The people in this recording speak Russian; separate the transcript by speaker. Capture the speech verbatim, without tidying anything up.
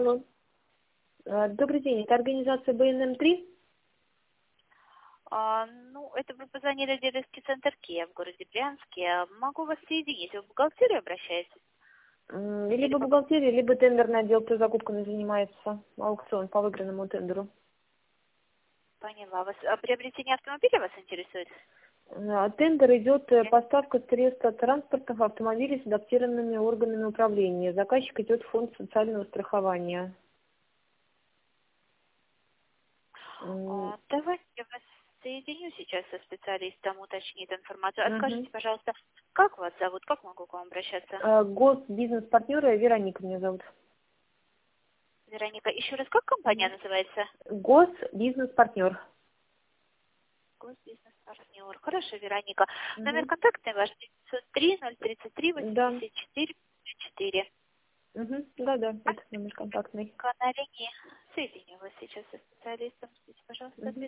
Speaker 1: Алло. А, Добрый день, это организация Б Н М три?
Speaker 2: А, ну, это вы позвонили в дилерский центр Kia в городе Брянске. Могу вас соединить. Вы в бухгалтерию обращаетесь?
Speaker 1: М,
Speaker 2: Или
Speaker 1: Либо
Speaker 2: по...
Speaker 1: бухгалтерия, либо тендерный отдел, кто закупками занимается, аукцион по выигранному тендеру.
Speaker 2: Поняла. Вас, а приобретение автомобиля вас интересует?
Speaker 1: А, Тендер идет э,
Speaker 2: Нет?
Speaker 1: поставка средств транспортных автомобилей с адаптированными органами управления. Заказчик идет в фонд социального страхования. М,
Speaker 2: А, давайте я вас соединю сейчас со специалистом, уточнит информацию. А
Speaker 1: мгм.
Speaker 2: скажите, пожалуйста, как вас зовут? Как могу к вам обращаться?
Speaker 1: А, Госбизнес-партнера Вероника меня зовут.
Speaker 2: Вероника, еще раз, как компания
Speaker 1: Мгм.
Speaker 2: называется?
Speaker 1: Госбизнес-партнер.
Speaker 2: Госбизнес-партнер. Хорошо, Вероника. Номер
Speaker 1: Мгм.
Speaker 2: контактный ваш девятьсот три ноль тридцать три
Speaker 1: Да.
Speaker 2: восемьдесят четыре четыре.
Speaker 1: Мгм. Да-да, это номер контактный.
Speaker 2: На линии. Соединю вас сейчас со специалистом. Ждите, пожалуйста,
Speaker 1: Мгм.
Speaker 2: ответ.